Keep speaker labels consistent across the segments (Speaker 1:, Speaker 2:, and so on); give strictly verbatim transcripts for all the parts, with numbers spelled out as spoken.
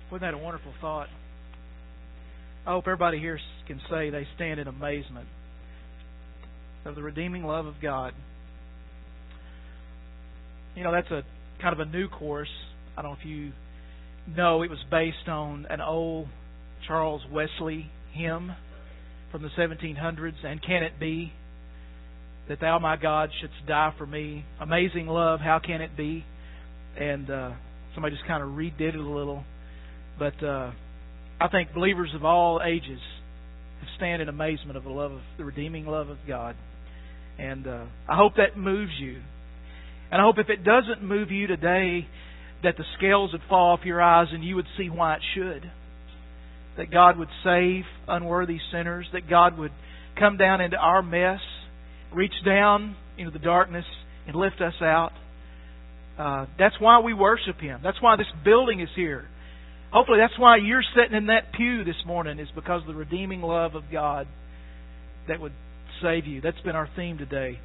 Speaker 1: Wasn't that a wonderful thought? I hope everybody here can say they stand in amazement of the redeeming love of God. You know, that's a kind of a new course. I don't know if you know, it was based on an old Charles Wesley hymn from the seventeen hundreds. And can it be that thou, my God, shouldst die for me? Amazing love, how can it be? And uh, somebody just kind of redid it a little. But uh, I think believers of all ages have stand in amazement of the love of the redeeming love of God. And uh, I hope that moves you. And I hope if it doesn't move you today, that the scales would fall off your eyes and you would see why it should. That God would save unworthy sinners. That God would come down into our mess, reach down into the darkness and lift us out. Uh, that's why we worship Him. That's why this building is here. Hopefully that's why you're sitting in that pew this morning, is because of the redeeming love of God that would save you. That's been our theme today.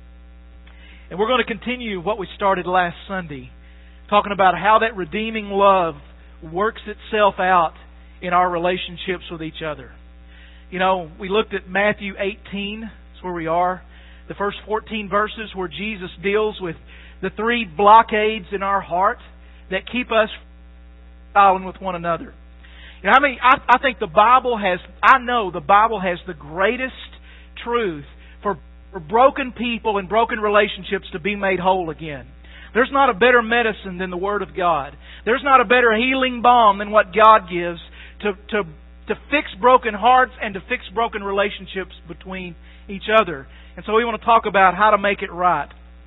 Speaker 1: And we're going to continue what we started last Sunday, talking about how that redeeming love works itself out in our relationships with each other. You know, we looked at Matthew eighteen. That's where we are. The first fourteen verses where Jesus deals with the three blockades in our heart that keep us filing with one another. You know, I mean, I, I think the Bible has, I know the Bible has the greatest truth for, for broken people and broken relationships to be made whole again. There's not a better medicine than the Word of God. There's not a better healing balm than what God gives to, to, to fix broken hearts and to fix broken relationships between each other. And so we want to talk about how to make it right.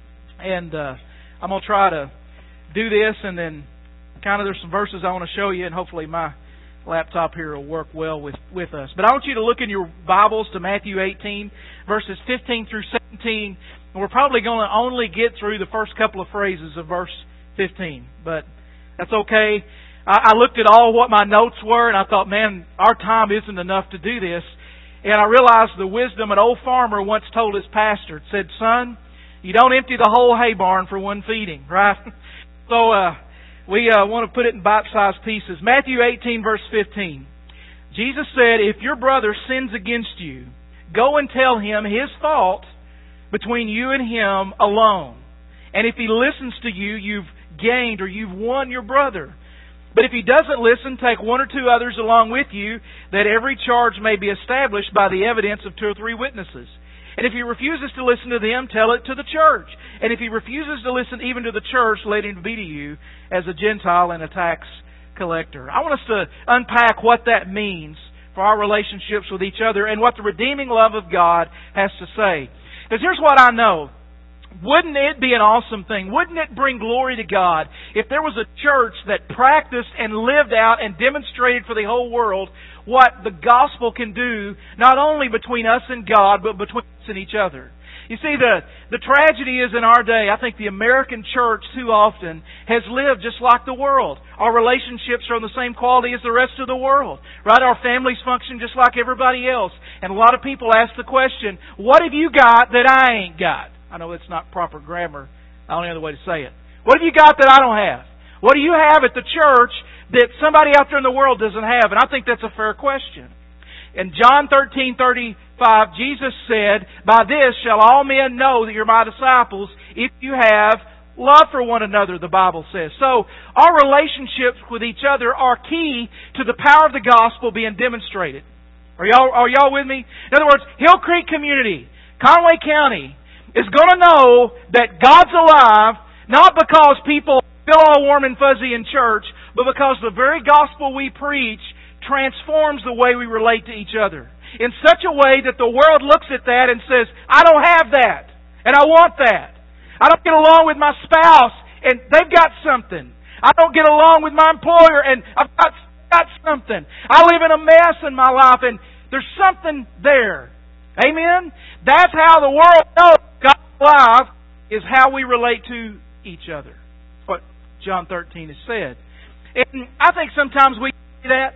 Speaker 1: And uh, I'm going to try to do this, and then kind of there's some verses I want to show you, and hopefully my laptop here will work well with, with us. But I want you to look in your Bibles to Matthew eighteen, verses fifteen through seventeen. And we're probably going to only get through the first couple of phrases of verse fifteen. But that's okay. I, I looked at all what my notes were, and I thought, man, our time isn't enough to do this. And I realized the wisdom an old farmer once told his pastor. It said, son, you don't empty the whole hay barn for one feeding, right? So uh, we uh, want to put it in bite-sized pieces. Matthew eighteen, verse fifteen. Jesus said, if your brother sins against you, go and tell him his fault between you and him alone. And if he listens to you, you've gained or you've won your brother. But if he doesn't listen, take one or two others along with you, that every charge may be established by the evidence of two or three witnesses. And if he refuses to listen to them, tell it to the church. And if he refuses to listen even to the church, let him be to you as a Gentile and a tax collector. I want us to unpack what that means for our relationships with each other and what the redeeming love of God has to say. Because here's what I know. Wouldn't it be an awesome thing? Wouldn't it bring glory to God if there was a church that practiced and lived out and demonstrated for the whole world what the gospel can do, not only between us and God, but between us and each other? You see, the, the tragedy is in our day, I think the American church too often has lived just like the world. Our relationships are on the same quality as the rest of the world. Right? Our families function just like everybody else. And a lot of people ask the question, what have you got that I ain't got? I know it's not proper grammar. I don't know any other way to say it. What have you got that I don't have? What do you have at the church that somebody out there in the world doesn't have? And I think that's a fair question. In John thirteen thirty-five, Jesus said, by this shall all men know that you're my disciples, if you have love for one another, the Bible says. So, our relationships with each other are key to the power of the gospel being demonstrated. Are y'all, are y'all with me? In other words, Hill Creek Community, Conway County, is going to know that God's alive, not because people feel all warm and fuzzy in church, but because the very gospel we preach transforms the way we relate to each other. In such a way that the world looks at that and says, I don't have that, and I want that. I don't get along with my spouse, and they've got something. I don't get along with my employer, and I've got, got something. I live in a mess in my life, and there's something there. Amen? That's how the world knows God's alive, is how we relate to each other. That's what John thirteen has said. And I think sometimes we do that,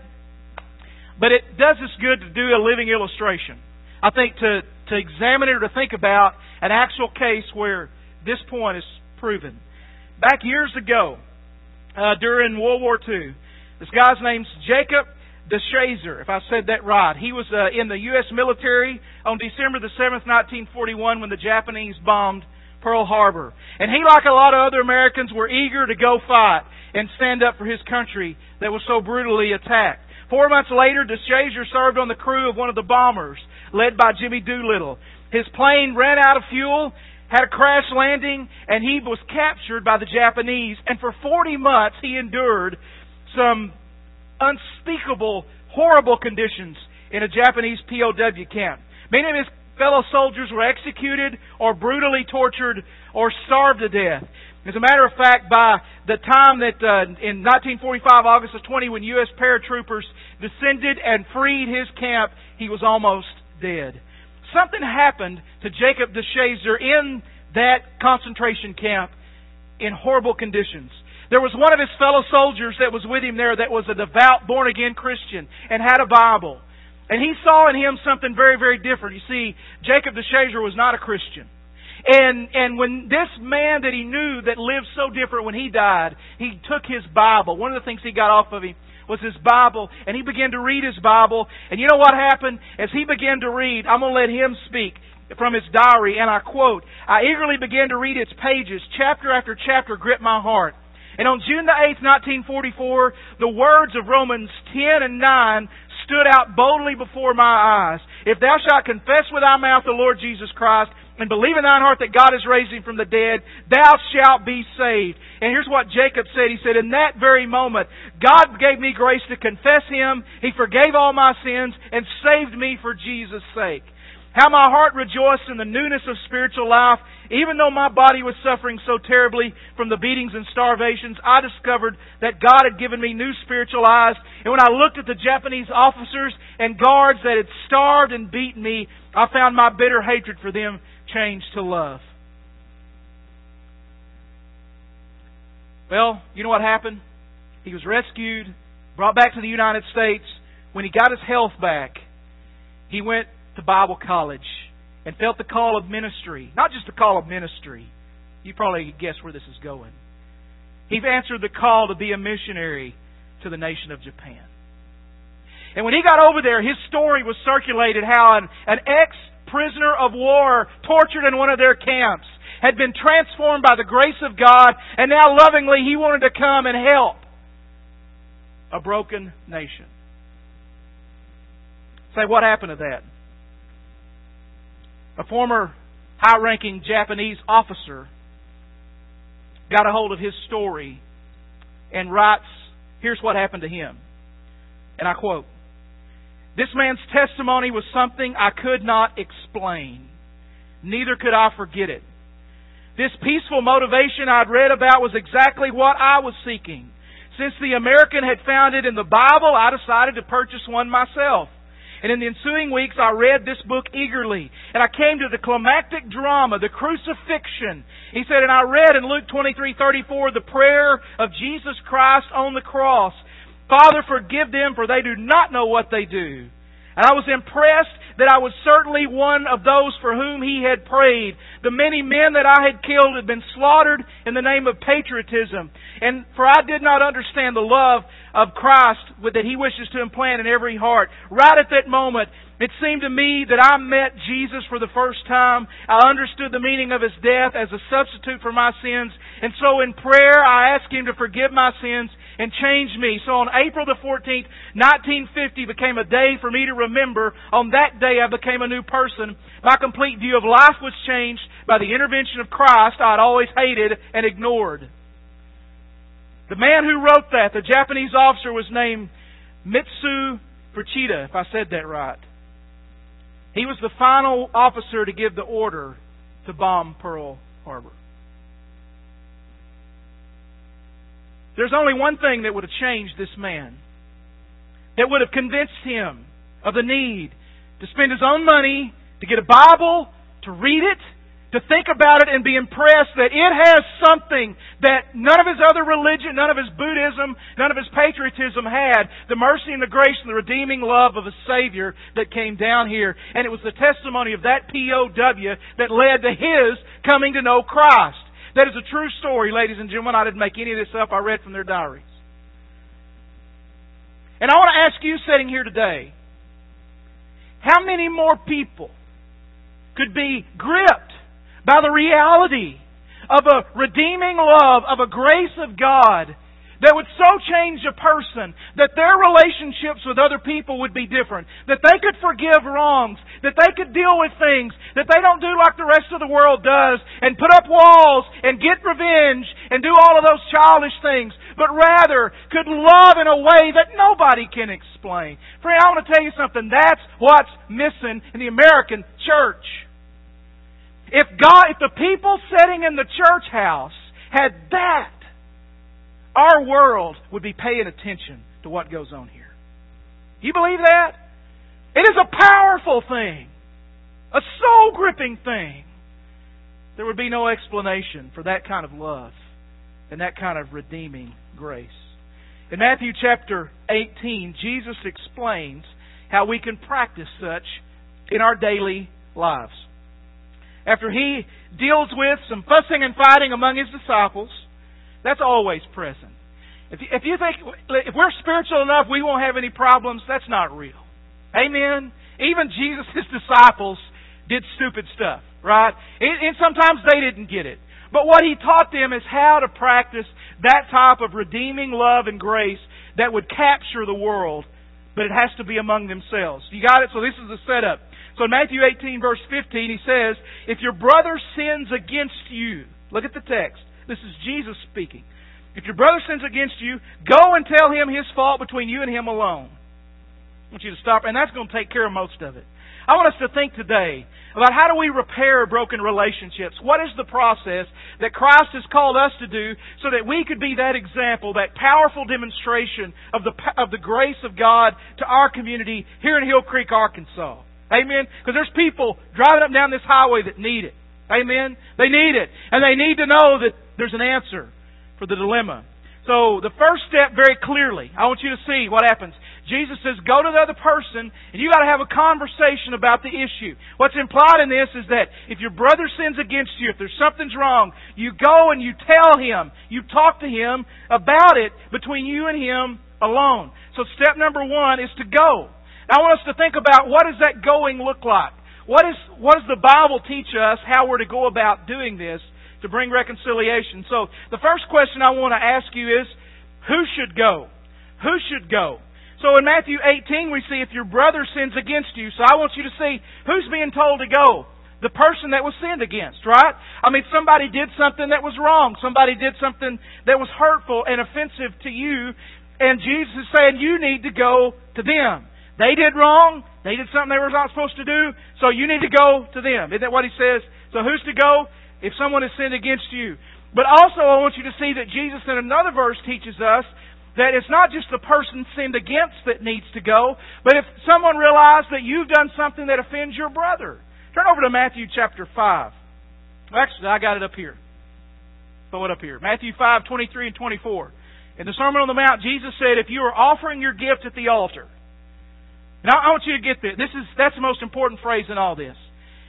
Speaker 1: but it does us good to do a living illustration. I think to, to examine it or to think about an actual case where this point is proven. Back years ago, uh, during World War Two, This guy's name's Jacob DeShazer, if I said that right. He was uh, in the U S military on December the seventh, nineteen forty-one, when the Japanese bombed Pearl Harbor. And he, like a lot of other Americans, were eager to go fight and stand up for his country that was so brutally attacked. Four months later, DeShazer served on the crew of one of the bombers, led by Jimmy Doolittle. His plane ran out of fuel, had a crash landing, and he was captured by the Japanese. And for forty months, he endured some unspeakable, horrible conditions in a Japanese P O W camp. Many of his fellow soldiers were executed or brutally tortured or starved to death. As a matter of fact, by the time that uh, in nineteen forty-five, August the twentieth, when U S paratroopers descended and freed his camp, he was almost dead. Something happened to Jacob DeShazer in that concentration camp in horrible conditions. There was one of his fellow soldiers that was with him there that was a devout, born-again Christian and had a Bible. And he saw in him something very, very different. You see, Jacob DeShazer was not a Christian. And and when this man that he knew that lived so different, when he died, he took his Bible. One of the things he got off of him was his Bible, and he began to read his Bible. And you know what happened? As he began to read, I'm going to let him speak from his diary, and I quote, "I eagerly began to read its pages. Chapter after chapter gripped my heart. And on June the eighth, nineteen forty-four, the words of Romans ten and nine stood out boldly before my eyes. If thou shalt confess with thy mouth the Lord Jesus Christ, and believe in thine heart that God has raised him from the dead, thou shalt be saved." And here's what Jacob said. He said, "In that very moment, God gave me grace to confess him. He forgave all my sins and saved me for Jesus' sake. How my heart rejoiced in the newness of spiritual life. Even though my body was suffering so terribly from the beatings and starvations, I discovered that God had given me new spiritual eyes. And when I looked at the Japanese officers and guards that had starved and beaten me, I found my bitter hatred for them changed to love." Well, you know what happened? He was rescued, brought back to the United States. When he got his health back, he went to Bible college and felt the call of ministry. Not just the call of ministry. You probably guess where this is going. He answered the call to be a missionary to the nation of Japan. And when he got over there, his story was circulated how an, an ex-prisoner of war tortured in one of their camps had been transformed by the grace of God, and now lovingly he wanted to come and help a broken nation. Say, what happened to that? A former high-ranking Japanese officer got a hold of his story and writes, here's what happened to him. And I quote, "This man's testimony was something I could not explain. Neither could I forget it. This peaceful motivation I'd read about was exactly what I was seeking. Since the American had found it in the Bible, I decided to purchase one myself. And in the ensuing weeks, I read this book eagerly. And I came to the climactic drama, the crucifixion." He said, "And I read in Luke twenty-three thirty-four the prayer of Jesus Christ on the cross. Father, forgive them, for they do not know what they do. And I was impressed that I was certainly one of those for whom He had prayed. The many men that I had killed had been slaughtered in the name of patriotism. And for I did not understand the love of Christ that He wishes to implant in every heart. Right at that moment, it seemed to me that I met Jesus for the first time. I understood the meaning of His death as a substitute for my sins. And so in prayer, I asked Him to forgive my sins and change me. So on April the fourteenth, nineteen fifty became a day for me to remember. On that day, I became a new person. My complete view of life was changed by the intervention of Christ I had always hated and ignored." The man who wrote that, the Japanese officer, was named Mitsu Fuchida, if I said that right. He was the final officer to give the order to bomb Pearl Harbor. There's only one thing that would have changed this man, that would have convinced him of the need to spend his own money, to get a Bible, to read it, to think about it and be impressed that it has something that none of his other religion, none of his Buddhism, none of his patriotism had. The mercy and the grace and the redeeming love of a Savior that came down here. And it was the testimony of that P O W that led to his coming to know Christ. That is a true story, ladies and gentlemen. I didn't make any of this up. I read from their diaries. And I want to ask you sitting here today, how many more people could be gripped by the reality of a redeeming love, of a grace of God that would so change a person that their relationships with other people would be different, that they could forgive wrongs, that they could deal with things, that they don't do like the rest of the world does and put up walls and get revenge and do all of those childish things, but rather could love in a way that nobody can explain. Friend, I want to tell you something. That's what's missing in the American church. If God, if the people sitting in the church house had that, our world would be paying attention to what goes on here. Do you believe that? It is a powerful thing. A soul-gripping thing. There would be no explanation for that kind of love and that kind of redeeming grace. In Matthew chapter eighteen, Jesus explains how we can practice such in our daily lives. After He deals with some fussing and fighting among His disciples, that's always present. If you, if you think, if we're spiritual enough we won't have any problems, that's not real. Amen? Even Jesus' disciples did stupid stuff, right? And, and sometimes they didn't get it. But what He taught them is how to practice that type of redeeming love and grace that would capture the world, but it has to be among themselves. You got it? So this is the setup. So in Matthew eighteen verse fifteen, He says, if your brother sins against you, look at the text. This is Jesus speaking. If your brother sins against you, go and tell him his fault between you and him alone. I want you to stop, and that's going to take care of most of it. I want us to think today about how do we repair broken relationships. What is the process that Christ has called us to do so that we could be that example, that powerful demonstration of the of the grace of God to our community here in Hill Creek, Arkansas. Amen? Because there's people driving up and down this highway that need it. Amen? They need it. And they need to know that there's an answer for the dilemma. So the first step, very clearly, I want you to see what happens. Jesus says, go to the other person and you got to have a conversation about the issue. What's implied in this is that if your brother sins against you, if there's something's wrong, you go and you tell him, you talk to him about it between you and him alone. So step number one is to go. Now I want us to think about what does that going look like? What is what does the Bible teach us how we're to go about doing this to bring reconciliation? So the first question I want to ask you is, who should go? Who should go? So in Matthew eighteen we see if your brother sins against you. So I want you to see who's being told to go. The person that was sinned against, right? I mean, somebody did something that was wrong. Somebody did something that was hurtful and offensive to you. And Jesus is saying you need to go to them. They did wrong. They did something they were not supposed to do. So you need to go to them. Isn't that what He says? So who's to go? If someone has sinned against you. But also I want you to see that Jesus in another verse teaches us that it's not just the person sinned against that needs to go, but if someone realizes that you've done something that offends your brother. Turn over to Matthew chapter five. Actually, I got it up here. Throw it up here. Matthew five, twenty-three and twenty-four. In the Sermon on the Mount, Jesus said, if you are offering your gift at the altar, and I want you to get this. This is that's the most important phrase in all this.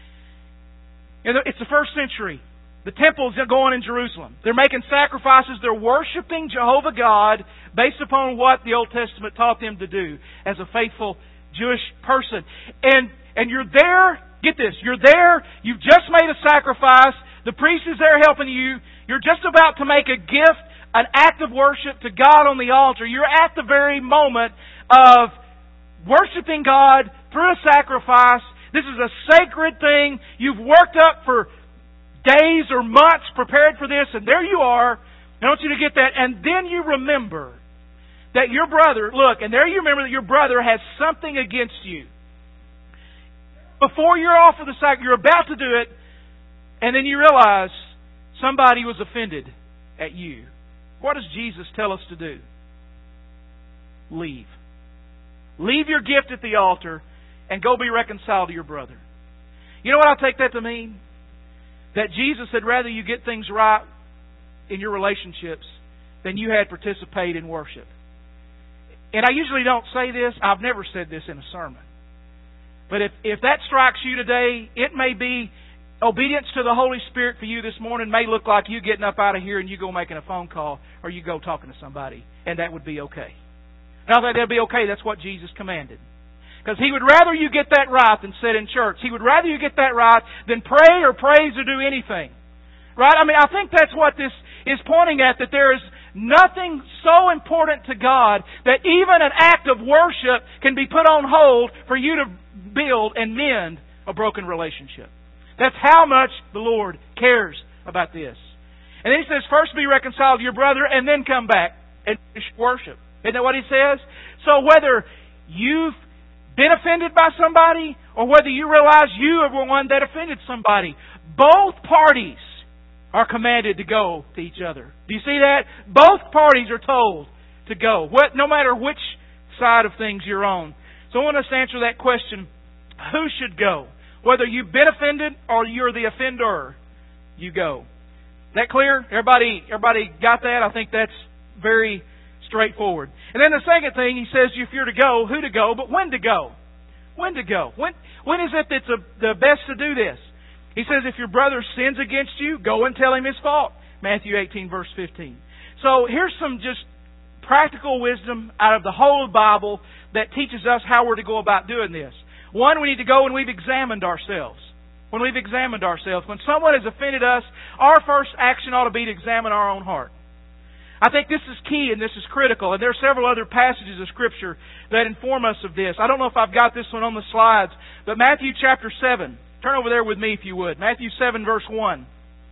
Speaker 1: It's the first century. The temple's going in Jerusalem. They're making sacrifices. They're worshiping Jehovah God based upon what the Old Testament taught them to do as a faithful Jewish person. And and you're there, get this, you're there, you've just made a sacrifice, the priest is there helping you, you're just about to make a gift, an act of worship to God on the altar. You're at the very moment of worshiping God through a sacrifice. This is a sacred thing. You've worked up for days or months prepared for this, and there you are. I want you to get that. And then you remember that your brother, look, and there you remember that your brother has something against you. Before you're off of the sacrifice, you're about to do it, and then you realize somebody was offended at you. What does Jesus tell us to do? Leave. Leave your gift at the altar and go be reconciled to your brother. You know what I take that to mean? That Jesus had rather you get things right in your relationships than you had participate in worship. And I usually don't say this. I've never said this in a sermon. But if, if that strikes you today, it may be obedience to the Holy Spirit for you this morning may look like you getting up out of here and you go making a phone call or you go talking to somebody. And that would be okay. And I think that'd be okay. That's what Jesus commanded. Because He would rather you get that right than sit in church. He would rather you get that right than pray or praise or do anything. Right? I mean, I think that's what this is pointing at, that there is nothing so important to God that even an act of worship can be put on hold for you to build and mend a broken relationship. That's how much the Lord cares about this. And then He says, first be reconciled to your brother and then come back and worship. Isn't that what He says? So whether you've been offended by somebody or whether you realize you are the one that offended somebody, both parties are commanded to go to each other. Do you see that? Both parties are told to go, what, no matter which side of things you're on. So I want us to answer that question, who should go? Whether you've been offended or you're the offender, you go. That clear? Everybody, everybody got that? I think that's very straightforward. And then the second thing, he says if you're to go, who to go, but when to go. When to go. When, when is it that's a, the best to do this? He says, if your brother sins against you, go and tell him his fault. Matthew eighteen, verse fifteen. So here's some just practical wisdom out of the whole Bible that teaches us how we're to go about doing this. One, we need to go when we've examined ourselves. When we've examined ourselves. When someone has offended us, our first action ought to be to examine our own heart. I think this is key and this is critical. And there are several other passages of Scripture that inform us of this. I don't know if I've got this one on the slides, but Matthew chapter seven. Turn over there with me if you would. Matthew seven verse one.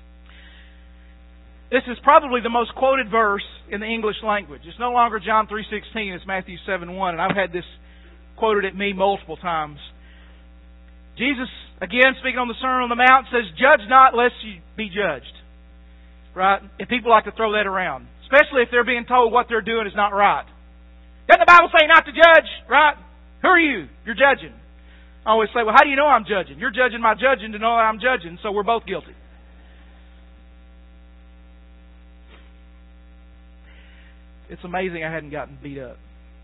Speaker 1: This is probably the most quoted verse in the English language. It's no longer John three sixteen, it's Matthew seven one. And I've had this quoted at me multiple times. Jesus, again, speaking on the Sermon on the Mount, says, judge not lest you be judged. Right? And people like to throw that around. Especially if they're being told what they're doing is not right. Doesn't the Bible say not to judge? Right? Who are you? You're judging. I always say, well, how do you know I'm judging? You're judging my judging to know that I'm judging, so we're both guilty. It's amazing I hadn't gotten beat up.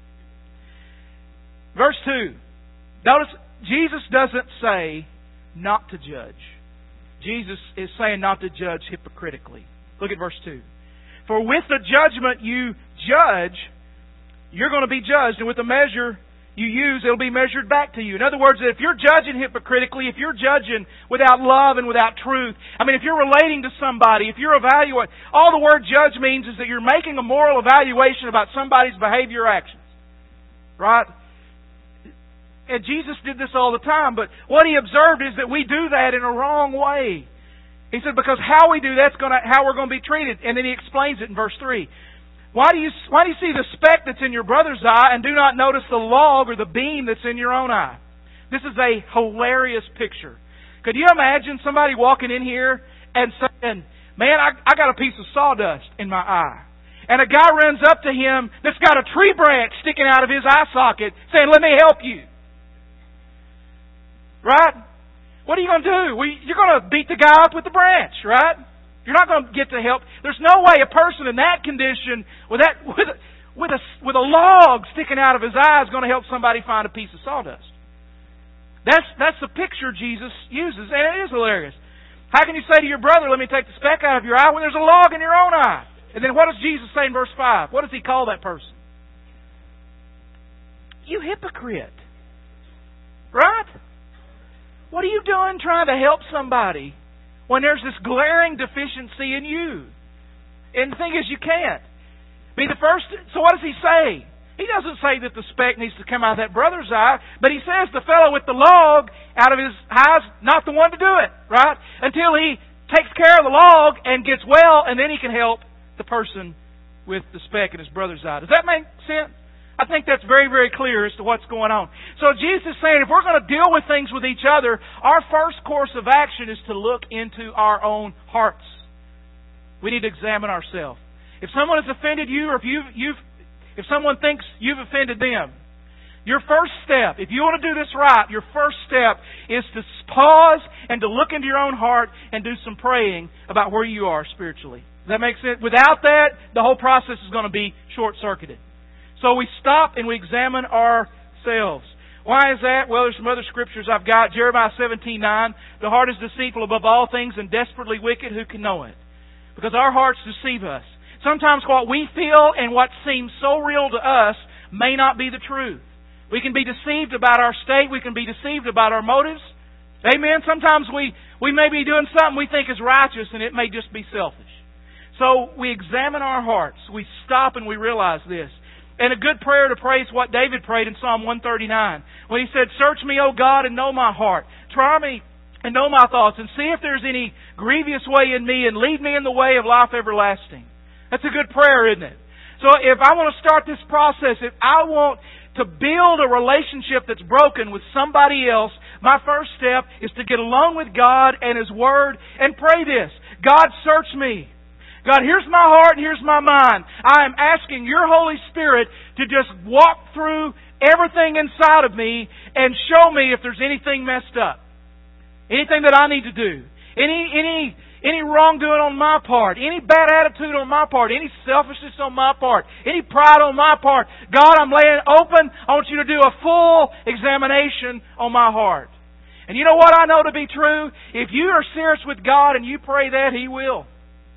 Speaker 1: Verse two. Notice, Jesus doesn't say not to judge. Jesus is saying not to judge hypocritically. Look at verse two. For with the judgment you judge, you're going to be judged. And with the measure you use, it'll be measured back to you. In other words, if you're judging hypocritically, if you're judging without love and without truth, I mean, if you're relating to somebody, if you're evaluating, all the word judge means is that you're making a moral evaluation about somebody's behavior or actions. Right? And Jesus did this all the time, but what He observed is that we do that in a wrong way. He said, because how we do that's going to, how we're going to be treated. And then He explains it in verse three. Why do you why do you see the speck that's in your brother's eye and do not notice the log or the beam that's in your own eye? This is a hilarious picture. Could you imagine somebody walking in here and saying, man, I, I got a piece of sawdust in my eye. And a guy runs up to him that's got a tree branch sticking out of his eye socket saying, let me help you. Right? What are you going to do? Well, you're going to beat the guy up with the branch, right? You're not going to get to help. There's no way a person in that condition with that with a, with a with a log sticking out of his eye is going to help somebody find a piece of sawdust. That's that's the picture Jesus uses, and it is hilarious. How can you say to your brother, "Let me take the speck out of your eye," when there's a log in your own eye? And then what does Jesus say in verse five? What does He call that person? You hypocrite, right? What are you doing trying to help somebody when there's this glaring deficiency in you? And the thing is, you can't. Be the first. So what does He say? He doesn't say that the speck needs to come out of that brother's eye, but He says the fellow with the log out of his eye is not the one to do it, right? Until he takes care of the log and gets well, and then he can help the person with the speck in his brother's eye. Does that make sense? I think that's very, very clear as to what's going on. So Jesus is saying if we're going to deal with things with each other, our first course of action is to look into our own hearts. We need to examine ourselves. If someone has offended you, or if you've, you've, if someone thinks you've offended them, your first step, if you want to do this right, your first step is to pause and to look into your own heart and do some praying about where you are spiritually. Does that make sense? Without that, the whole process is going to be short-circuited. So we stop and we examine ourselves. Why is that? Well, there's some other scriptures I've got. Jeremiah seventeen nine. The heart is deceitful above all things and desperately wicked. Who can know it? Because our hearts deceive us. Sometimes what we feel and what seems so real to us may not be the truth. We can be deceived about our state. We can be deceived about our motives. Amen? Sometimes we, we may be doing something we think is righteous and it may just be selfish. So we examine our hearts. We stop and we realize this. And a good prayer to pray is what David prayed in Psalm one thirty-nine. When he said, "Search me, O God, and know my heart. Try me and know my thoughts, and see if there's any grievous way in me, and lead me in the way of life everlasting." That's a good prayer, isn't it? So if I want to start this process, if I want to build a relationship that's broken with somebody else, my first step is to get alone with God and His Word and pray this. God, search me. God, here's my heart and here's my mind. I am asking Your Holy Spirit to just walk through everything inside of me and show me if there's anything messed up. Anything that I need to do. Any any any wrongdoing on my part. Any bad attitude on my part. Any selfishness on my part. Any pride on my part. God, I'm laying open. I want You to do a full examination on my heart. And you know what I know to be true? If you are serious with God and you pray that, He will.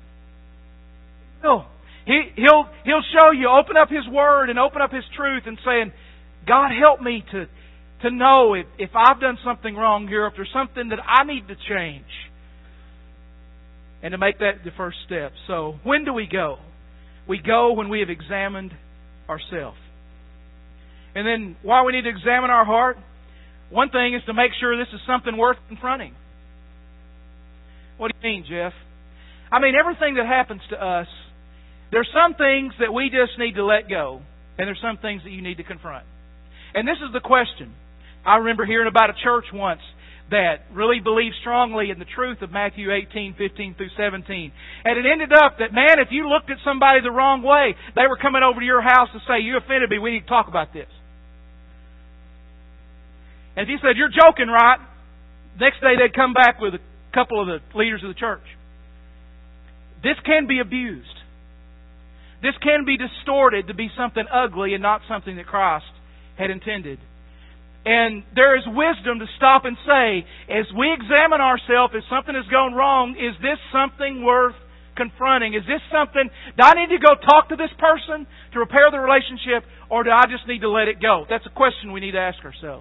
Speaker 1: No. He, he'll, he'll show you, open up His Word and open up His truth and saying, God, help me to, to know if, if I've done something wrong here, if there's something that I need to change. And to make that the first step. So, when do we go? We go when we have examined ourselves. And then, why we need to examine our heart? One thing is to make sure this is something worth confronting. What do you mean, Jeff? I mean, everything that happens to us, there's some things that we just need to let go, and there's some things that you need to confront. And this is the question. I remember hearing about a church once that really believed strongly in the truth of Matthew eighteen, fifteen through seventeen. And it ended up that, man, if you looked at somebody the wrong way, they were coming over to your house to say, "You offended me, we need to talk about this." And if you said, "You're joking, right?" next day they'd come back with a couple of the leaders of the church. This can be abused. This can be distorted to be something ugly and not something that Christ had intended. And there is wisdom to stop and say, as we examine ourselves, if something has gone wrong, is this something worth confronting? Is this something, do I need to go talk to this person to repair the relationship, or do I just need to let it go? That's a question we need to ask ourselves.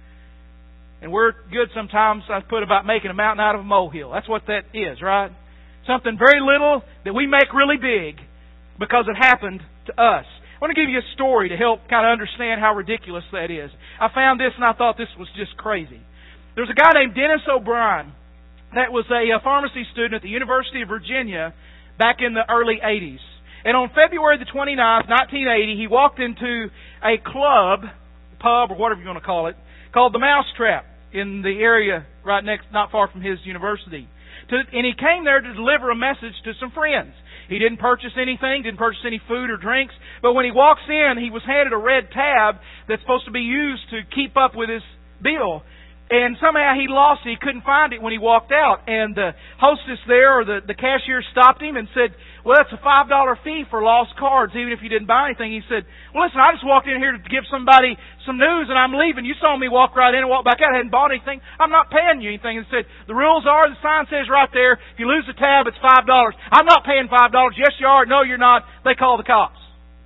Speaker 1: And we're good sometimes, I put about making a mountain out of a molehill. That's what that is, right? Something very little that we make really big because it happened to us. I want to give you a story to help kind of understand how ridiculous that is. I found this and I thought this was just crazy. There's a guy named Dennis O'Brien that was a pharmacy student at the University of Virginia back in the early eighties. And on February the twenty-ninth, nineteen eighty, he walked into a club, pub or whatever you want to call it, called the Mousetrap in the area right next, not far from his university. To, and he came there to deliver a message to some friends. He didn't purchase anything, didn't purchase any food or drinks, but when he walks in, he was handed a red tab that's supposed to be used to keep up with his bill. And somehow he lost it. He couldn't find it when he walked out. And the hostess there, or the, the cashier, stopped him and said, "Well, that's a five dollar fee for lost cards, even if you didn't buy anything." He said, "Well, listen, I just walked in here to give somebody some news and I'm leaving. You saw me walk right in and walk back out. I hadn't bought anything. I'm not paying you anything." And said, "The rules are, the sign says right there, if you lose the tab, it's five dollars. I'm not paying five dollars. Yes, you are. No, you're not." They call the cops.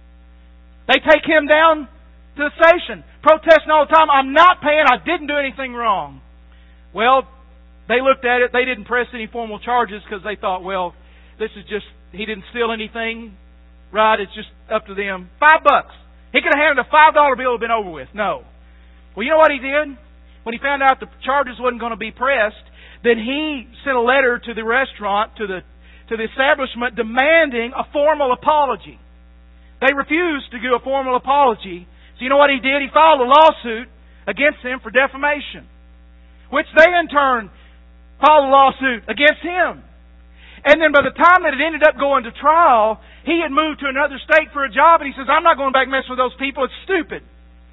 Speaker 1: They take him down to the station, protesting all the time. "I'm not paying. I didn't do anything wrong." Well, they looked at it. They didn't press any formal charges because they thought, well, this is just, he didn't steal anything, right? It's just up to them. Five bucks. He could have handed a five dollar bill and been over with. No. Well, you know what he did? When he found out the charges wasn't going to be pressed, then he sent a letter to the restaurant, to the to the establishment, demanding a formal apology. They refused to do a formal apology. So you know what he did? He filed a lawsuit against them for defamation, which they in turn filed a lawsuit against him. And then by the time that it ended up going to trial, he had moved to another state for a job, and he says, "I'm not going back messing with those people. It's stupid."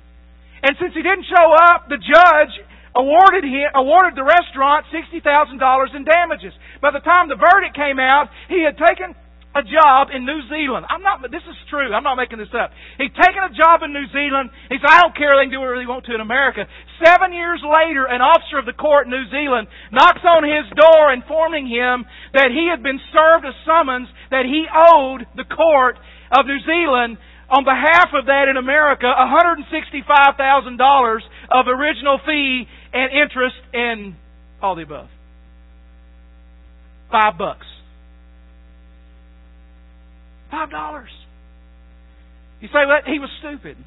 Speaker 1: And since he didn't show up, the judge awarded him, awarded the restaurant sixty thousand dollars in damages. By the time the verdict came out, he had taken a job in New Zealand. I'm not, this is true. I'm not making this up. He'd taken a job in New Zealand. He said, "I don't care. They can do whatever they want to in America." Seven years later, an officer of the court in New Zealand knocks on his door informing him that he had been served a summons that he owed the court of New Zealand on behalf of that in America, one hundred sixty-five thousand dollars of original fee and interest and all the above. Five bucks. Five dollars. You say, well, he was stupid.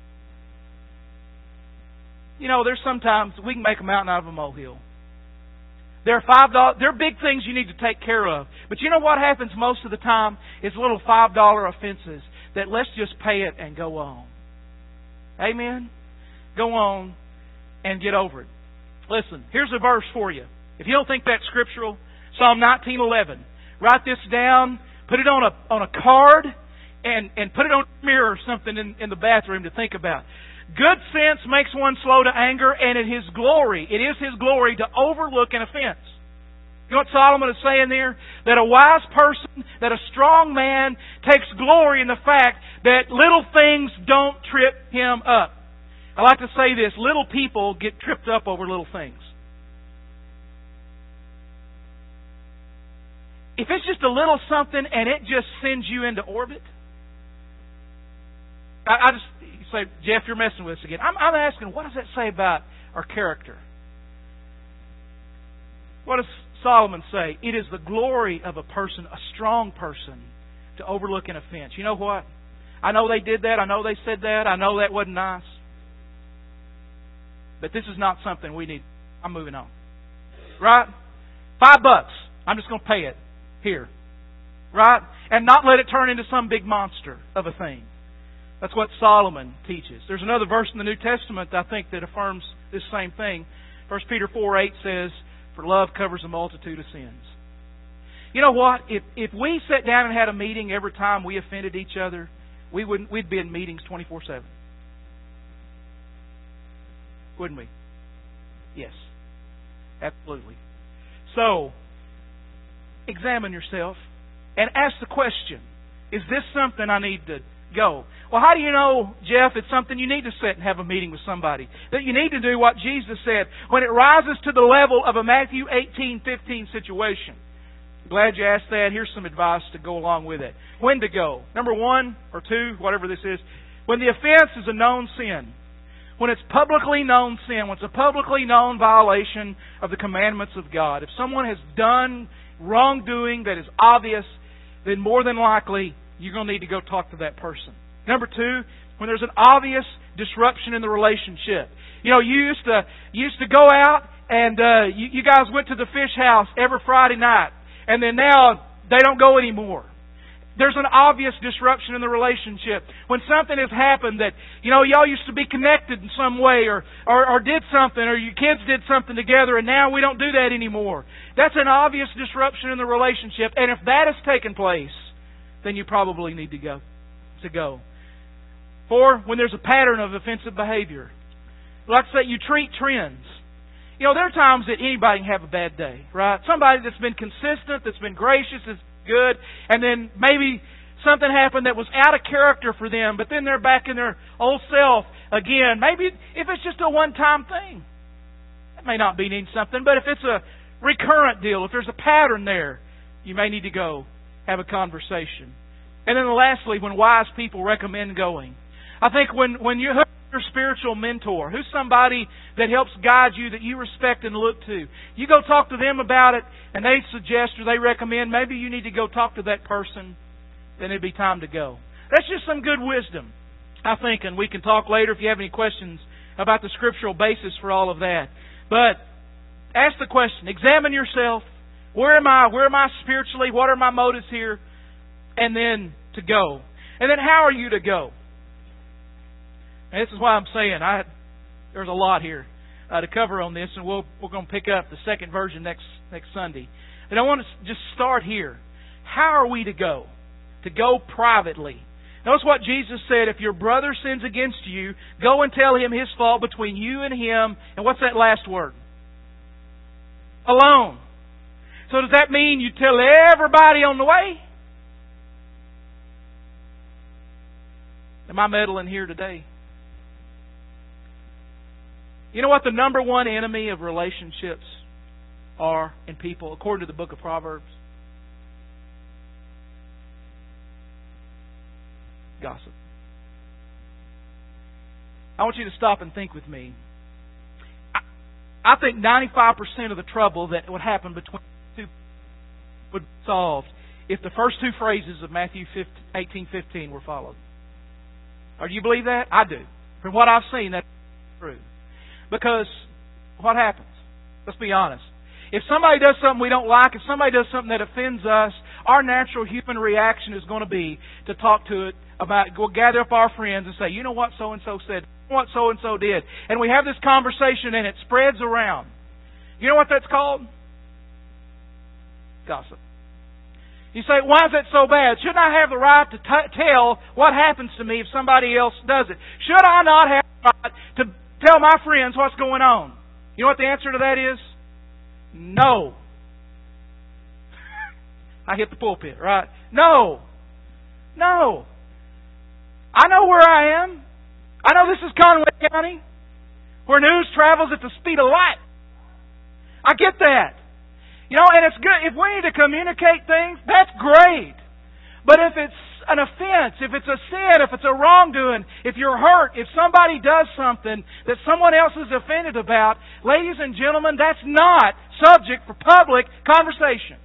Speaker 1: You know, there's sometimes we can make a mountain out of a molehill. There are five dollars. There are big things you need to take care of. But you know what happens most of the time? It's little five dollar offenses that let's just pay it and go on. Amen? Go on and get over it. Listen, here's a verse for you. If you don't think that's scriptural, Psalm nineteen eleven. Write this down, put it on a on a card, and, and put it on a mirror or something in, in the bathroom to think about. Good sense makes one slow to anger, and in His glory, it is His glory to overlook an offense. You know what Solomon is saying there? That a wise person, that a strong man takes glory in the fact that little things don't trip him up. I like to say this, little people get tripped up over little things. If it's just a little something and it just sends you into orbit, I, I just you say, Jeff, you're messing with us again. I'm, I'm asking, what does that say about our character? What does Solomon say? It is the glory of a person, a strong person, to overlook an offense. You know what? I know they did that. I know they said that. I know that wasn't nice. But this is not something we need. I'm moving on. Right? Five bucks. I'm just going to pay it here. Right? And not let it turn into some big monster of a thing. That's what Solomon teaches. There's another verse in the New Testament, I think, that affirms this same thing. First Peter four eight says, "For love covers a multitude of sins." You know what? If if we sat down and had a meeting every time we offended each other, we wouldn't we'd be in meetings twenty-four seven. Wouldn't we? Yes. Absolutely. So, examine yourself and ask the question, is this something I need to go? Well, how do you know, Jeff, it's something you need to sit and have a meeting with somebody? That you need to do what Jesus said when it rises to the level of a Matthew eighteen fifteen situation. Glad you asked that. Here's some advice to go along with it. When to go. Number one or two, whatever this is, when the offense is a known sin. When it's publicly known sin, when it's a publicly known violation of the commandments of God. If someone has done wrongdoing that is obvious, then more than likely you're going to need to go talk to that person. Number two, when there's an obvious disruption in the relationship. You know, you used to you used to go out and uh, you, you guys went to the fish house every Friday night, and then now they don't go anymore. There's an obvious disruption in the relationship. When something has happened that, you know, y'all used to be connected in some way or, or, or did something or your kids did something together and now we don't do that anymore. That's an obvious disruption in the relationship. And if that has taken place, then you probably need to go. To go. Four, when there's a pattern of offensive behavior. Like I say, you treat trends. You know, there are times that anybody can have a bad day, right? Somebody that's been consistent, that's been gracious, that's good, and then maybe something happened that was out of character for them, but then they're back in their old self again. Maybe if it's just a one-time thing, that may not be needing something, but if it's a recurrent deal, if there's a pattern there, you may need to go have a conversation. And then lastly, when wise people recommend going. I think when, when you have your spiritual mentor, who's somebody that helps guide you, that you respect and look to, you go talk to them about it, and they suggest or they recommend, maybe you need to go talk to that person, then it'd be time to go. That's just some good wisdom, I think, and we can talk later if you have any questions about the scriptural basis for all of that. But ask the question, examine yourself. Where am I? Where am I spiritually? What are my motives here? And then to go. And then how are you to go? And this is why I'm saying I there's a lot here uh, to cover on this, and we'll, we're going to pick up the second version next next Sunday. But I want to just start here. How are we to go? To go privately. Notice what Jesus said, if your brother sins against you, go and tell him his fault between you and him. And what's that last word? Alone. So does that mean you tell everybody on the way? Am I meddling here today? You know what the number one enemy of relationships are in people, according to the book of Proverbs? Gossip. I want you to stop and think with me. I, I think ninety-five percent of the trouble that would happen between the two would be solved if the first two phrases of Matthew eighteen fifteen were followed. Or do you believe that? I do. From what I've seen, that's true. Because what happens? Let's be honest. If somebody does something we don't like, if somebody does something that offends us, our natural human reaction is going to be to talk to it about, go gather up our friends and say, you know what so-and-so said, you know what so-and-so did. And we have this conversation and it spreads around. You know what that's called? Gossip. You say, why is that so bad? Shouldn't I have the right to t- tell what happens to me if somebody else does it? Should I not have the right to tell my friends what's going on? You know what the answer to that is? No. I hit the pulpit, right? No. No. I know where I am. I know this is Conway County, where news travels at the speed of light. I get that. You know, and it's good. If we need to communicate things, that's great. But if it's an offense, if it's a sin, if it's a wrongdoing, if you're hurt, if somebody does something that someone else is offended about, ladies and gentlemen, that's not subject for public conversation.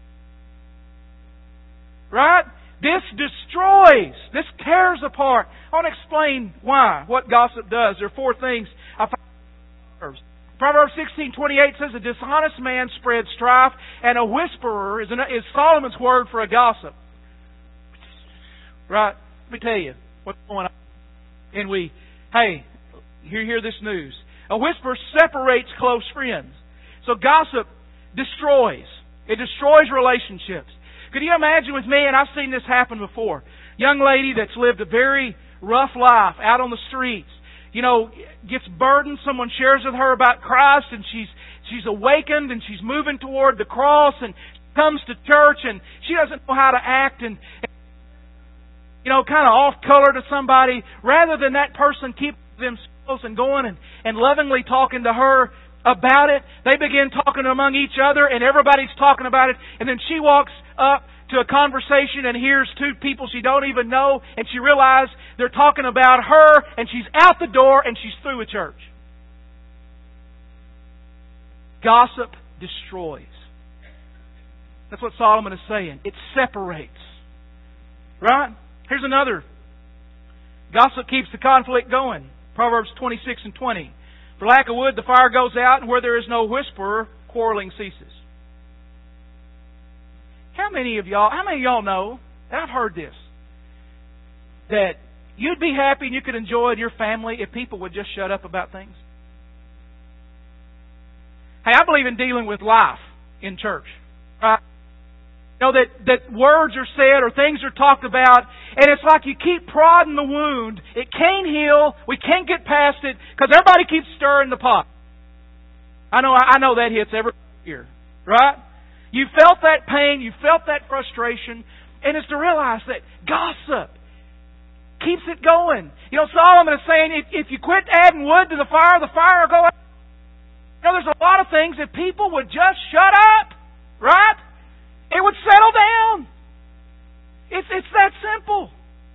Speaker 1: Right? This destroys. This tears apart. I want to explain why, what gossip does. There are four things I find. Proverbs sixteen twenty-eight says, a dishonest man spreads strife, and a whisperer is, an, is Solomon's word for a gossip. Right? Let me tell you what's going on. And we, hey, you hear this news. A whisper separates close friends. So gossip destroys. It destroys relationships. Could you imagine with me, and I've seen this happen before, young lady that's lived a very rough life out on the streets, you know, gets burdened, someone shares with her about Christ, and she's she's awakened, and she's moving toward the cross, and comes to church, and she doesn't know how to act, and, and you know, kind of off color to somebody, rather than that person keep themselves and going and, and lovingly talking to her about it, they begin talking among each other, and everybody's talking about it, and then she walks up to a conversation and hears two people she don't even know, and she realizes they're talking about her, and she's out the door, and she's through with church. Gossip destroys. That's what Solomon is saying. It separates. Right? Here's another. Gossip keeps the conflict going. Proverbs twenty-six and twenty. For lack of wood, the fire goes out, and where there is no whisperer, quarreling ceases. How many of y'all, how many of y'all know, and I've heard this, that you'd be happy and you could enjoy your family if people would just shut up about things? Hey, I believe in dealing with life in church. Right? You know, that, that words are said or things are talked about, and it's like you keep prodding the wound. It can't heal. We can't get past it because everybody keeps stirring the pot. I know, I know that hits every year, right? You felt that pain, you felt that frustration, and it's to realize that gossip keeps it going. You know, Solomon is saying if, if you quit adding wood to the fire, the fire will go out. You know, there's a lot of things that people would just shut up, right? It would settle down. It's, it's that simple.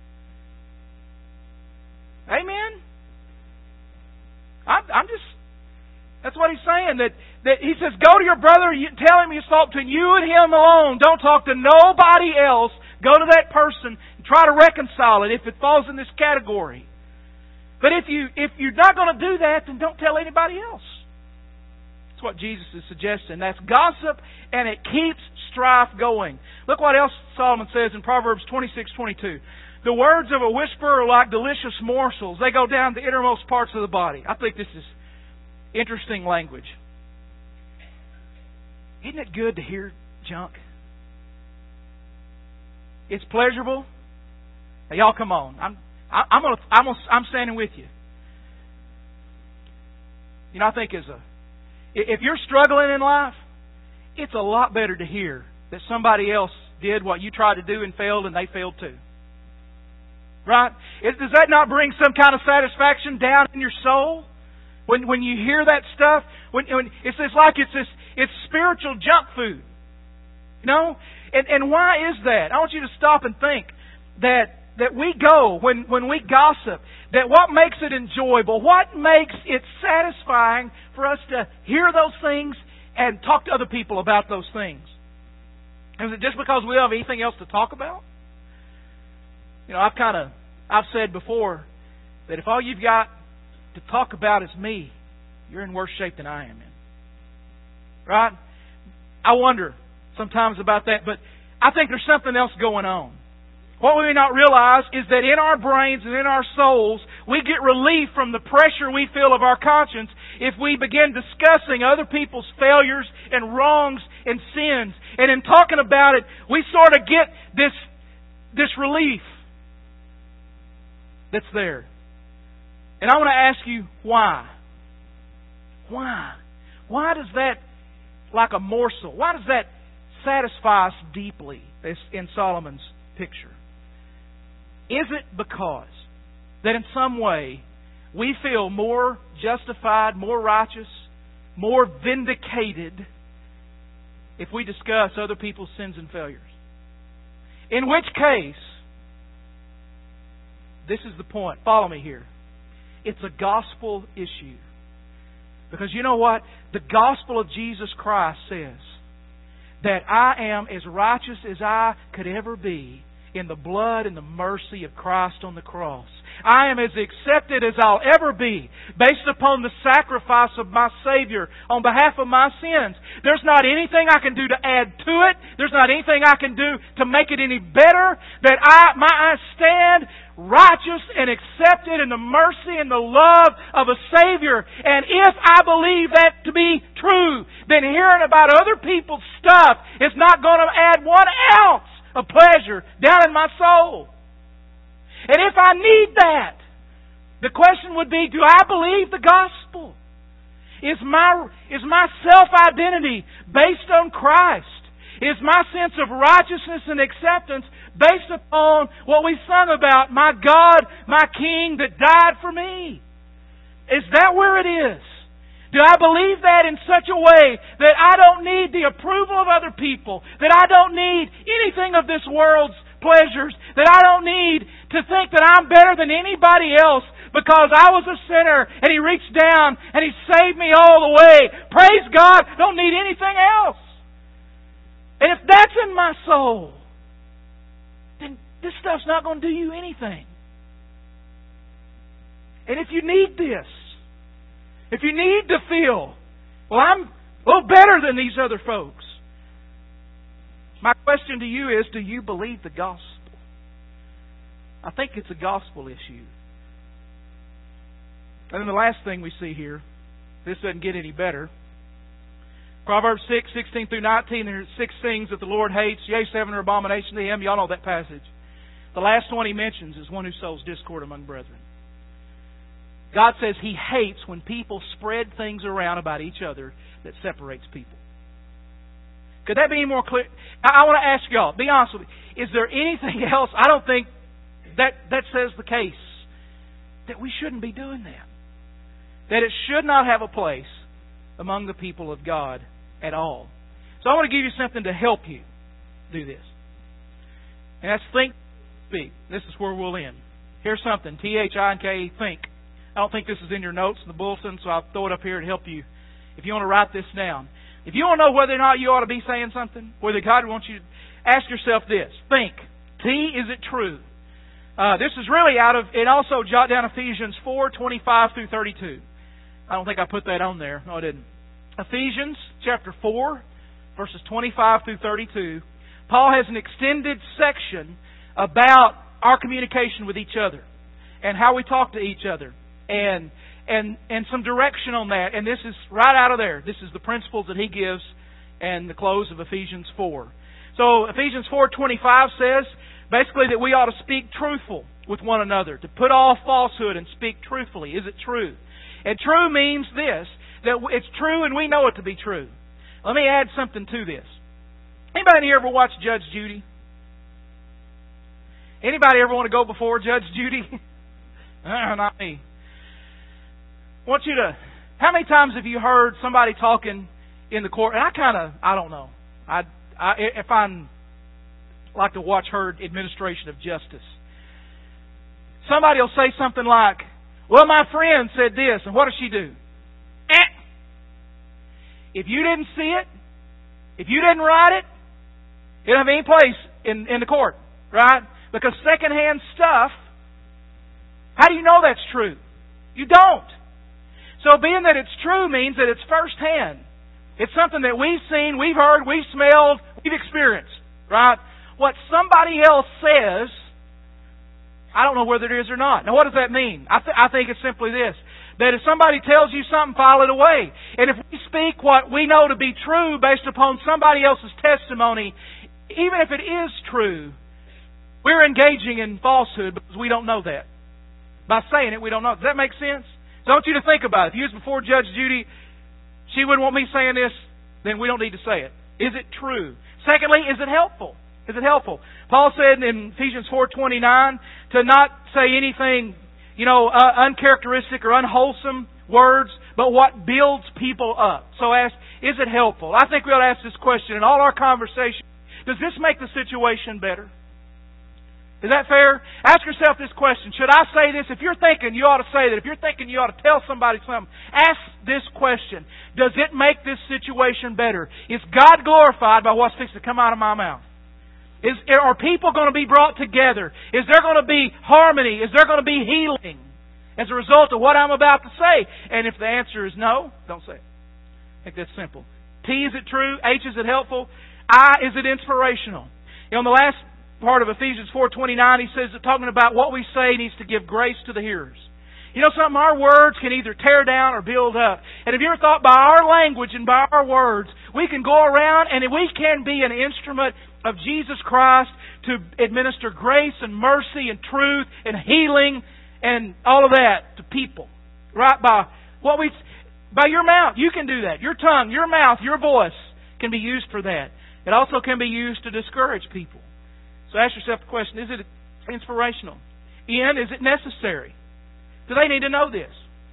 Speaker 1: Amen? I'm, I'm just... That's what he's saying. That, that he says, go to your brother, you, tell him you talk to you and him alone. Don't talk to nobody else. Go to that person and try to reconcile it if it falls in this category. But if, you, if you're not going to do that, then don't tell anybody else. That's what Jesus is suggesting. That's gossip, and it keeps strife going. Look what else Solomon says in Proverbs twenty-six twenty-two. The words of a whisperer are like delicious morsels. They go down the innermost parts of the body. I think this is interesting language. Isn't it good to hear junk? It's pleasurable. Now, y'all, come on. I'm I'm gonna, I'm gonna, I'm standing with you. You know, I think as a if you're struggling in life, it's a lot better to hear that somebody else did what you tried to do and failed, and they failed too. Right? Does that not bring some kind of satisfaction down in your soul? When when you hear that stuff, when, when it's it's like it's this it's spiritual junk food, you know. And and why is that? I want you to stop and think that that we go when, when we gossip, that what makes it enjoyable, what makes it satisfying for us to hear those things and talk to other people about those things? Is it just because we don't have anything else to talk about? You know, I've kind of, I've said before that if all you've got to talk about is me, you're in worse shape than I am in. Right? I wonder sometimes about that, but I think there's something else going on. What we may not realize is that in our brains and in our souls, we get relief from the pressure we feel of our conscience if we begin discussing other people's failures and wrongs and sins. And in talking about it, we sort of get this, this relief that's there. And I want to ask you, why? Why? Why does that, like a morsel, why does that satisfy us deeply in Solomon's picture? Is it because that in some way we feel more justified, more righteous, more vindicated if we discuss other people's sins and failures? In which case, this is the point. Follow me here. It's a gospel issue. Because you know what? The gospel of Jesus Christ says that I am as righteous as I could ever be in the blood and the mercy of Christ on the cross. I am as accepted as I'll ever be based upon the sacrifice of my Savior on behalf of my sins. There's not anything I can do to add to it. There's not anything I can do to make it any better. That I, my, I stand righteous and accepted in the mercy and the love of a Savior. And if I believe that to be true, then hearing about other people's stuff is not going to add one ounce of pleasure down in my soul. And if I need that, the question would be, do I believe the gospel? Is my, is my self-identity based on Christ? Is my sense of righteousness and acceptance based upon what we sung about, my God, my King that died for me? Is that where it is? Do I believe that in such a way that I don't need the approval of other people, that I don't need anything of this world's pleasures, that I don't need to think that I'm better than anybody else because I was a sinner and He reached down and He saved me all the way? Praise God, don't need anything else. And if that's in my soul, then this stuff's not going to do you anything. And if you need this, if you need to feel, well, I'm a little better than these other folks, my question to you is, do you believe the gospel? I think it's a gospel issue. And then the last thing we see here, this doesn't get any better. Proverbs six, sixteen through nineteen, there are six things that the Lord hates. Yea, seven are abomination to Him. Y'all know that passage. The last one He mentions is one who sows discord among brethren. God says He hates when people spread things around about each other that separates people. Could that be any more clear? I, I want to ask y'all, be honest with me, is there anything else? I don't think that, that says the case. That we shouldn't be doing that. That it should not have a place among the people of God at all. So I want to give you something to help you do this. And that's think, speak. This is where we'll end. Here's something. T H I N K, think. I don't think this is in your notes in the bulletin, so I'll throw it up here to help you. If you want to write this down. If you want to know whether or not you ought to be saying something, whether God wants you to ask yourself this. Think. T, is it true? Uh, this is really out of, and also jot down Ephesians four, twenty-five through thirty-two. I don't think I put that on there. No, I didn't. Ephesians chapter four, verses twenty-five through thirty-two. Paul has an extended section about our communication with each other and how we talk to each other. And and and some direction on that. And this is right out of there. This is the principles that he gives and the close of Ephesians four. So Ephesians four twenty-five says basically that we ought to speak truthful with one another, to put off falsehood and speak truthfully. Is it true? And true means this, that it's true and we know it to be true. Let me add something to this. Anybody here ever watch Judge Judy? Anybody ever want to go before Judge Judy? uh, not me. I want you to, how many times have you heard somebody talking in the court? And I kind of, I don't know. I, I, if I'm like to watch her administration of justice. somebody will say something like, well, my friend said this, and what does she do? Eh. If you didn't see it, if you didn't write it, it don't have any place in, in the court, right? Because secondhand stuff, how do you know that's true? You don't. So being that it's true means that it's firsthand. It's something that we've seen, we've heard, we've smelled, we've experienced, right? What somebody else says, I don't know whether it is or not. Now what does that mean? I, th- I think it's simply this. That if somebody tells you something, file it away. And if we speak what we know to be true based upon somebody else's testimony, even if it is true, we're engaging in falsehood because we don't know that. By saying it, we don't know. Does that make sense? So I want you to think about it. If you was before Judge Judy, she wouldn't want me saying this, then we don't need to say it. Is it true? Secondly, is it helpful? Is it helpful? Paul said in Ephesians four twenty-nine to not say anything, you know, uh, uncharacteristic or unwholesome words, but what builds people up. So ask, is it helpful? I think we ought to ask this question in all our conversation. Does this make the situation better? Is that fair? Ask yourself this question. Should I say this? If you're thinking you ought to say that, if you're thinking you ought to tell somebody something, ask this question. Does it make this situation better? Is God glorified by what's fixing to come out of my mouth? Is, are people going to be brought together? Is there going to be harmony? Is there going to be healing as a result of what I'm about to say? And if the answer is no, don't say it. I think that's simple. T, is it true? H, is it helpful? I, is it inspirational? You know, in the last part of Ephesians four twenty-nine, he says that talking about what we say needs to give grace to the hearers. You know something? Our words can either tear down or build up. And have you ever thought by our language and by our words, we can go around and we can be an instrument of Jesus Christ to administer grace and mercy and truth and healing and all of that to people. Right? By what we, by your mouth, you can do that. Your tongue, your mouth, your voice can be used for that. It also can be used to discourage people. So ask yourself the question, is it inspirational? N, is it necessary? Do they need to know this?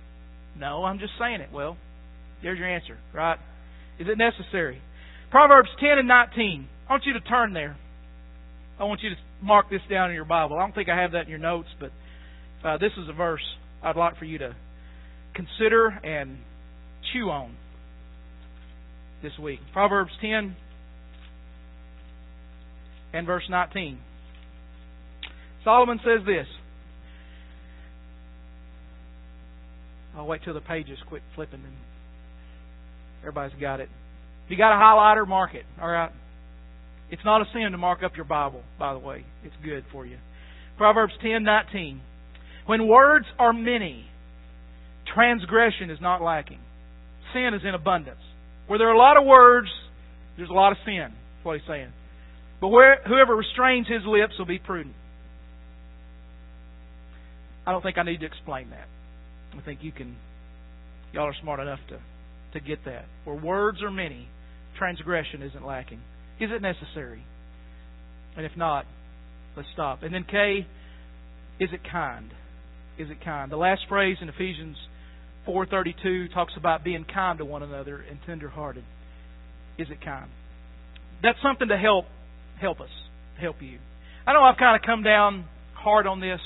Speaker 1: No, I'm just saying it. Well, there's your answer, right? Is it necessary? Proverbs ten and nineteen. I want you to turn there. I want you to mark this down in your Bible. I don't think I have that in your notes, but uh, this is a verse I'd like for you to consider and chew on this week. Proverbs ten and verse nineteen. Solomon says this. I'll wait till the pages quit flipping and everybody's got it. If you got a highlighter, mark it. All right. It's not a sin to mark up your Bible, by the way. It's good for you. Proverbs ten nineteen. When words are many, transgression is not lacking. Sin is in abundance. Where there are a lot of words, there's a lot of sin. That's what he's saying. But where, whoever restrains his lips will be prudent. I don't think I need to explain that. I think you can, y'all are smart enough to, to get that. Where words are many, transgression isn't lacking. Is it necessary? And if not, let's stop. And then K, is it kind? Is it kind? The last phrase in Ephesians four thirty-two talks about being kind to one another and tender-hearted. Is it kind? That's something to help help us, help you. I know I've kind of come down hard on this.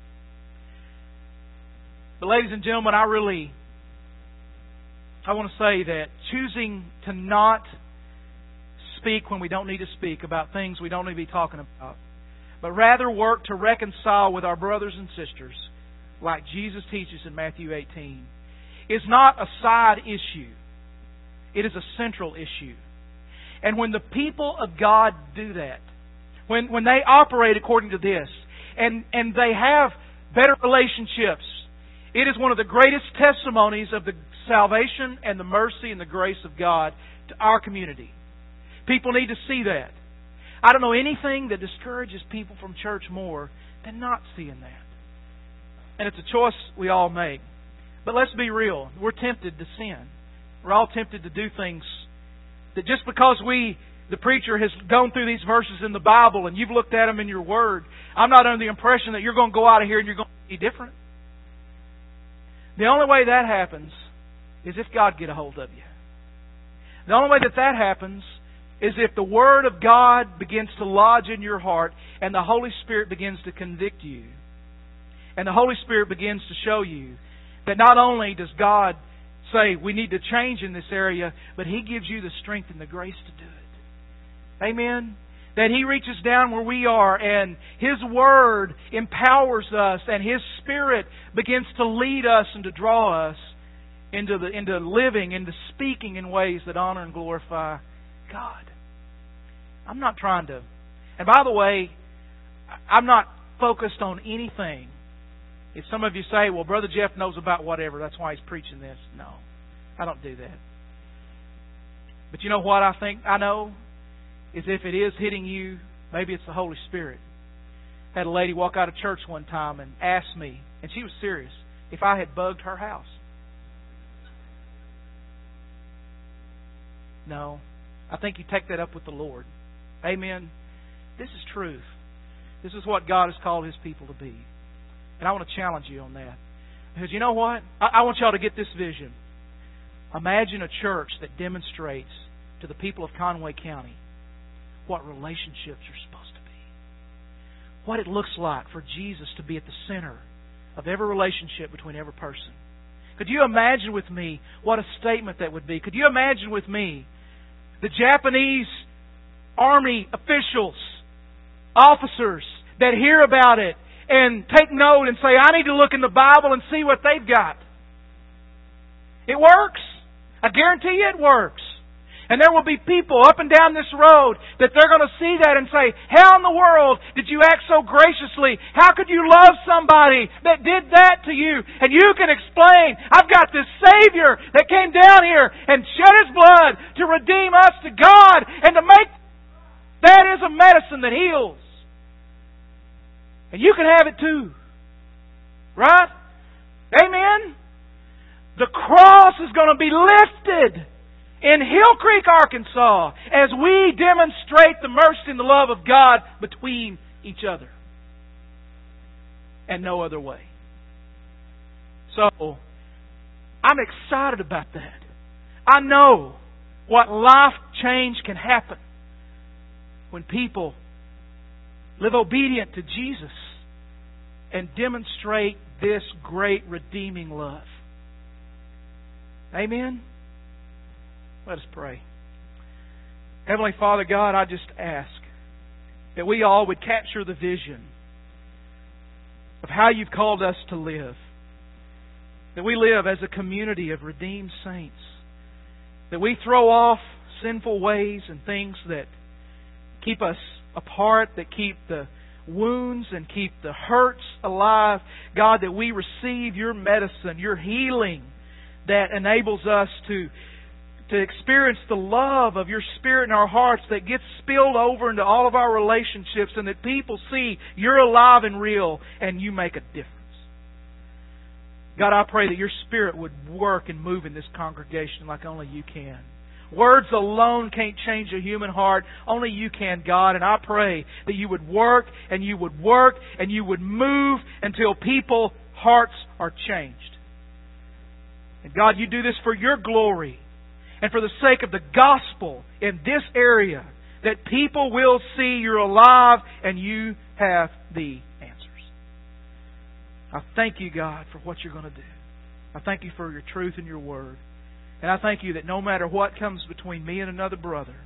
Speaker 1: But ladies and gentlemen, I really, I want to say that choosing to not speak when we don't need to speak about things we don't need to be talking about, but rather work to reconcile with our brothers and sisters, like Jesus teaches in Matthew eighteen, is not a side issue. It is a central issue. And when the people of God do that, when when they operate according to this, and, and they have better relationships, it is one of the greatest testimonies of the salvation and the mercy and the grace of God to our community. People need to see that. I don't know anything that discourages people from church more than not seeing that. And it's a choice we all make. But let's be real. We're tempted to sin. We're all tempted to do things that just because we, the preacher has gone through these verses in the Bible and you've looked at them in your Word, I'm not under the impression that you're going to go out of here and you're going to be different. The only way that happens is if God get a hold of you. The only way that that happens is if the Word of God begins to lodge in your heart and the Holy Spirit begins to convict you. And the Holy Spirit begins to show you that not only does God say we need to change in this area, but He gives you the strength and the grace to do it. Amen? That He reaches down where we are and His Word empowers us and His Spirit begins to lead us and to draw us into the into living, into speaking in ways that honor and glorify God. I'm not trying to... And by the way, I'm not focused on anything. If some of you say, well, Brother Jeff knows about whatever, that's why he's preaching this. No, I don't do that. But you know what I think I know? Is if it is hitting you, maybe it's the Holy Spirit. I had a lady walk out of church one time and ask me, and she was serious, if I had bugged her house. No. I think you take that up with the Lord. Amen. This is truth. This is what God has called His people to be. And I want to challenge you on that. Because you know what? I, I want y'all to get this vision. Imagine a church that demonstrates to the people of Conway County what relationships are supposed to be. What it looks like for Jesus to be at the center of every relationship between every person. Could you imagine with me what a statement that would be? Could you imagine with me the Japanese army officials, officers that hear about it and take note and say, I need to look in the Bible and see what they've got. It works. I guarantee you it works. And there will be people up and down this road that they're going to see that and say, how in the world did you act so graciously? How could you love somebody that did that to you? And you can explain, I've got this Savior that came down here and shed His blood to redeem us to God and to make... That is a medicine that heals. And you can have it too. Right? Amen? The cross is going to be lifted in Hill Creek, Arkansas, as we demonstrate the mercy and the love of God between each other. And no other way. So, I'm excited about that. I know what life change can happen when people live obedient to Jesus and demonstrate this great redeeming love. Amen? Let us pray. Heavenly Father God, I just ask that we all would capture the vision of how You've called us to live. That we live as a community of redeemed saints. That we throw off sinful ways and things that keep us apart, that keep the wounds and keep the hurts alive. God, that we receive Your medicine, Your healing that enables us to to experience the love of Your Spirit in our hearts that gets spilled over into all of our relationships, and that people see You're alive and real and You make a difference. God, I pray that Your Spirit would work and move in this congregation like only You can. Words alone can't change a human heart. Only You can, God. And I pray that You would work and You would work and You would move until people's hearts are changed. And God, You do this for Your glory and for the sake of the gospel in this area, that people will see You're alive and You have the answers. I thank You, God, for what You're going to do. I thank You for Your truth and Your word. And I thank You that no matter what comes between me and another brother,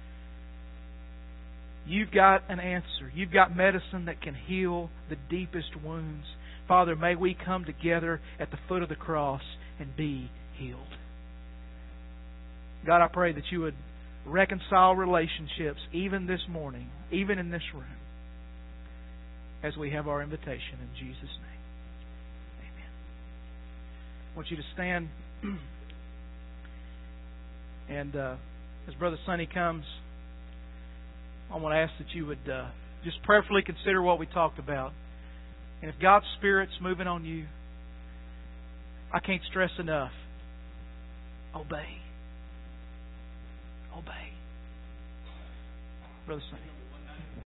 Speaker 1: You've got an answer. You've got medicine that can heal the deepest wounds. Father, may we come together at the foot of the cross and be healed. God, I pray that You would reconcile relationships even this morning, even in this room, as we have our invitation in Jesus' name. Amen. I want you to stand. And uh, as Brother Sonny comes, I want to ask that you would uh, just prayerfully consider what we talked about. And if God's Spirit's moving on you, I can't stress enough, obey. Obey. Brother Sonny.